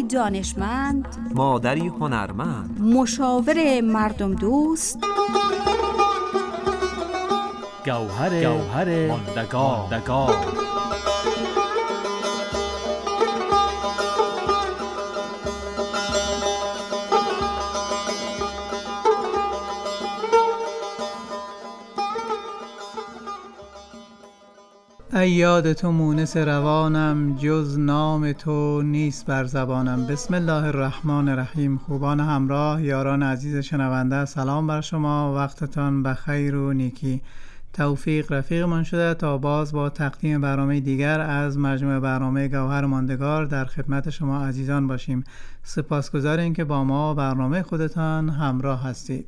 دانشمند، مادری هنرمند، مشاور مردم دوست، گوهر ماندگار. ای یاد تو مونس روانم، جز نام تو نیست بر زبانم. بسم الله الرحمن الرحیم. خوبان همراه، یاران عزیز شنونده، سلام بر شما، وقتتان بخیر و نیکی. توفیق رفیقمان شده تا باز با تقدیم برنامه دیگر از مجموعه برنامه گوهر ماندگار در خدمت شما عزیزان باشیم. سپاسگزاریم که با ما برنامه خودتان همراه هستید.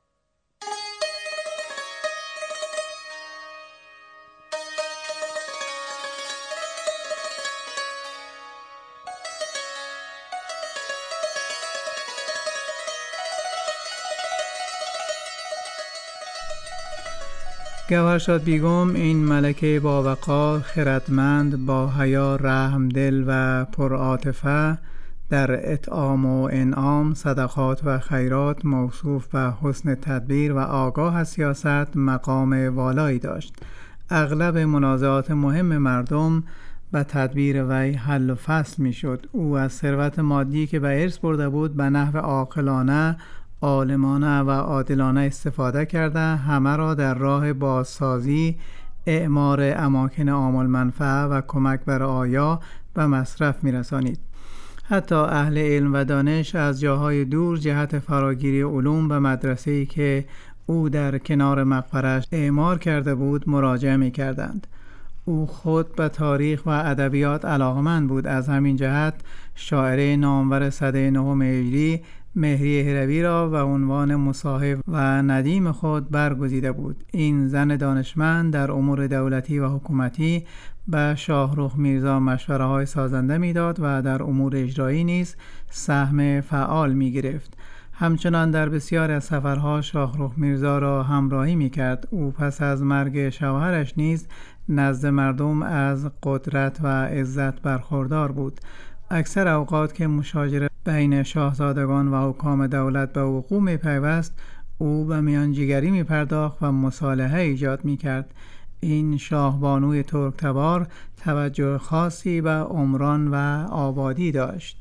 گوهرشاد بیگم این ملکه با وقار، خردمند، با حیا، رحم دل و پرعاطفه، در اطعام و انعام، صدقات و خیرات موصوف به حسن تدبیر و آگاه از سیاست مقام والایی داشت. اغلب منازعات مهم مردم به تدبیر وی حل و فصل می شد. او از ثروت مادی که به ارث برده بود به نحو عاقلانه، عالمانه و عادلانه استفاده کرده همه را در راه بازسازی، اعمار اماکن عام المنفعه و کمک بر رعایا به مصرف می‌رسانید. حتی اهل علم و دانش از جاهای دور جهت فراگیری علوم به مدرسه‌ای که او در کنار مقبرش اعمار کرده بود مراجعه می‌کردند. او خود به تاریخ و ادبیات علاقه‌مند بود. از همین جهت شاعر نامور سده 9 هجری مهری هروی را و عنوان مصاحب و ندیم خود برگزیده بود. این زن دانشمند در امور دولتی و حکومتی به شاهرخ میرزا مشوره‌های سازنده میداد و در امور اجرایی نیز سهم فعال میگرفت. همچنان در بسیاری از سفرها شاهرخ میرزا را همراهی میکرد. او پس از مرگ شوهرش نیز نزد مردم از قدرت و عزت برخوردار بود. اکثر اوقات که مشاجره بین شاهزادگان و حکام دولت به وقوع می‌پیوست، او به میانجیگری می‌پرداخت و مصالحه ایجاد می‌کرد. این شاهبانوی ترک‌تبار توجه خاصی به عمران و آبادی داشت.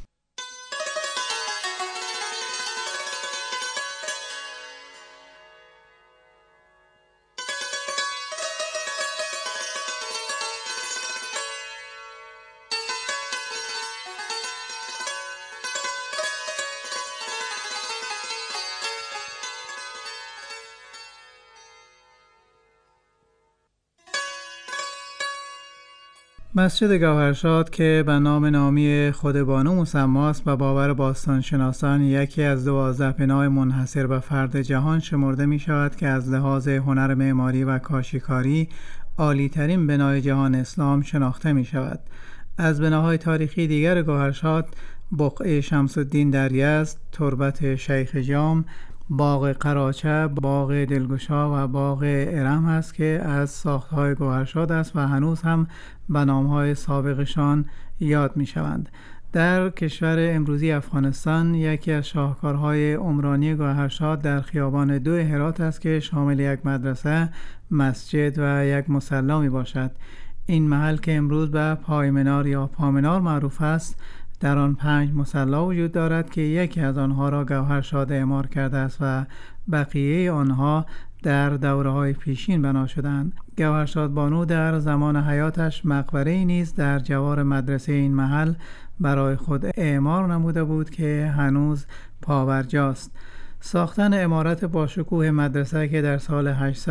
مسجد گوهرشاد که به نام نامی خود بانو مسماست و باور باستانشناسان یکی از 12 بنای منحصر به فرد جهان شمرده می شود که از لحاظ هنر معماری و کاشیکاری عالی ترین بنای جهان اسلام شناخته می شود. از بناهای تاریخی دیگر گوهرشاد بقعه شمس الدین در یزد، تربت شیخ جام، باغ قراچه، باغ دلگشا و باغ ارم است که از ساختهای گوهرشاد است و هنوز هم به نامهای سابقشان یاد می شوند. در کشور امروزی افغانستان یکی از شاهکارهای عمرانی گوهرشاد در خیابان 2 هرات است که شامل یک مدرسه، مسجد و یک مصلی می باشد. این محل که امروز به پایمنار یا پامنار معروف است، در آن 5 مصلی وجود دارد که یکی از آنها را گوهرشاد اعمار کرده است و بقیه آنها در دوره‌های پیشین بنا شدند. گوهرشاد بانو در زمان حیاتش مقبره‌ای نیز در جوار مدرسه این محل برای خود اعمار نموده بود که هنوز پابرجاست. ساختن عمارت با شکوه مدرسه که در سال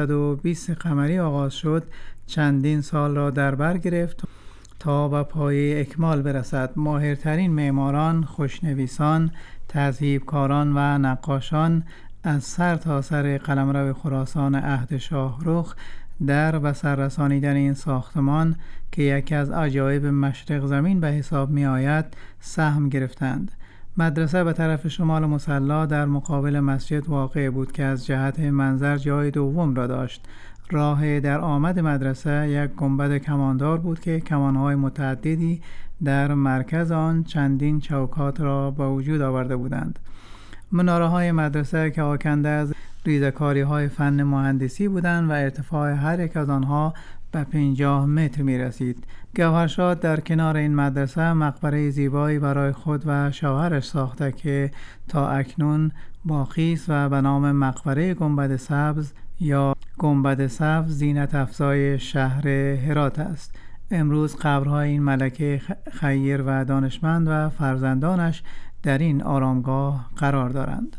820 قمری آغاز شد چندین سال را در بر گرفت تا به پایه اکمال برسد. ماهرترین معماران، خوشنویسان، تذهیبکاران و نقاشان از سر تا سر قلمرو خراسان عهد شاهرخ در به سر رسانیدن این ساختمان که یکی از عجایب مشرق زمین به حساب می آید سهم گرفتند. مدرسه به طرف شمال مصلی در مقابل مسجد واقع بود که از جهت منظر جای دوم را داشت. راه در آمد مدرسه یک گنبد کماندار بود که کمانهای متعددی در مرکز آن چندین چوکات را به وجود آورده بودند. مناره های مدرسه که آکنده از ریزه‌کاری های فن مهندسی بودند و ارتفاع هر یک از آنها به 50 متر می رسید. گوهرشاد در کنار این مدرسه مقبره زیبایی برای خود و شوهرش ساخته که تا اکنون باقی است و به نام مقبره گنبد سبز یا گنبد سبز زینت افزای شهر هرات است. امروز قبرهای این ملکه خیر و دانشمند و فرزندانش در این آرامگاه قرار دارند.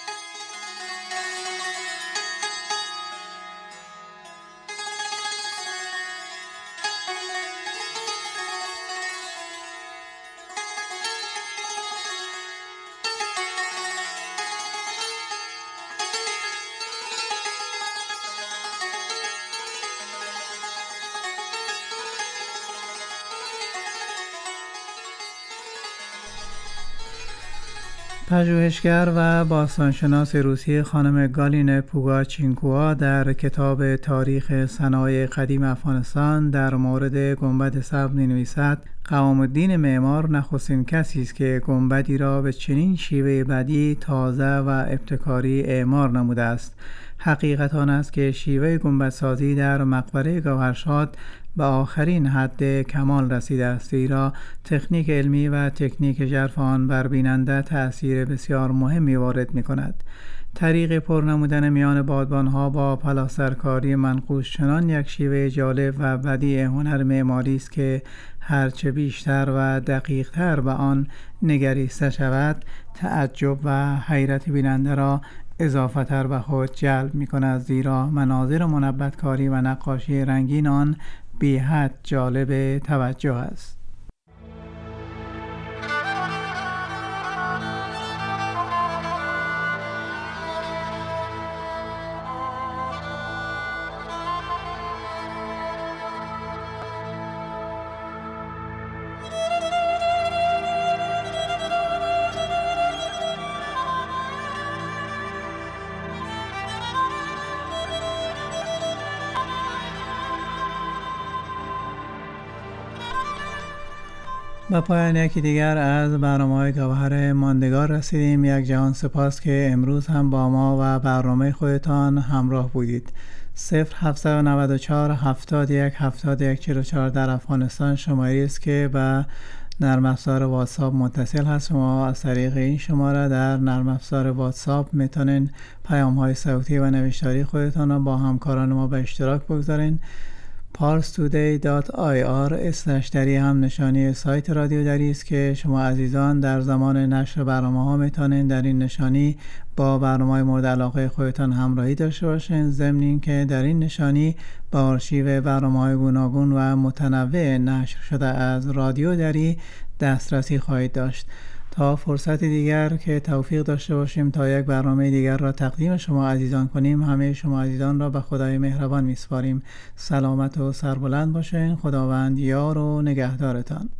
پژوهشگر و باستانشناس روسی خانم گالین پوگاچینکووا در کتاب تاریخ صنایع قدیم افغانستان در مورد گنبد سبز می‌نویسد: قوام الدین معمار نخستین کسی است که گنبدی را به چنین شیوه بدیع، تازه و ابتکاری اعمار نموده است. حقیقت آن است که شیوه گنبدسازی در مقبره گوهرشاد به آخرین حد کمال رسیده است، زیرا تکنیک علمی و تکنیک ژرف آن بر بیننده تأثیر بسیار مهمی وارد می کند. طریق پر نمودن میان بادبانها با پلاسترکاری منقوش چنان یک شیوه جالب و بدیع هنر معماری است که هرچه بیشتر و دقیق‌تر به آن نگریسته شود، تعجب و حیرت بیننده را اضافه تر به خود جلب می کند، زیرا مناظر منبت‌کاری و نقاشی رنگین آن بی حد جالب توجه است. به پایان یکی دیگر از برنامه‌های گوهر ماندگار رسیدیم. یک جهان سپاس که امروز هم با ما و برنامه خودتان همراه بودید. 0794 71 71 44 در افغانستان شماره است که به نرم افزار واتساپ متصل هست. شما از طریق این شماره در نرم افزار واتساپ میتونین پیام‌های صوتی و نوشتاری خودتان را با همکاران ما به اشتراک بگذارین. parstoday.ir/ هم نشانی سایت رادیو دری است که شما عزیزان در زمان نشر برنامه‌ها میتونین در این نشانی با برنامه‌های مورد علاقه خودتان همراهی داشته باشین، ضمن اینکه در این نشانی با آرشیو برنامه‌های گوناگون و متنوع نشر شده از رادیو دری دسترسی خواهید داشت. تا فرصت دیگر که توفیق داشته باشیم تا یک برنامه دیگر را تقدیم شما عزیزان کنیم، همه شما عزیزان را به خدای مهربان میسپاریم. سلامت و سربلند باشین. خداوند یار و نگهدارتان.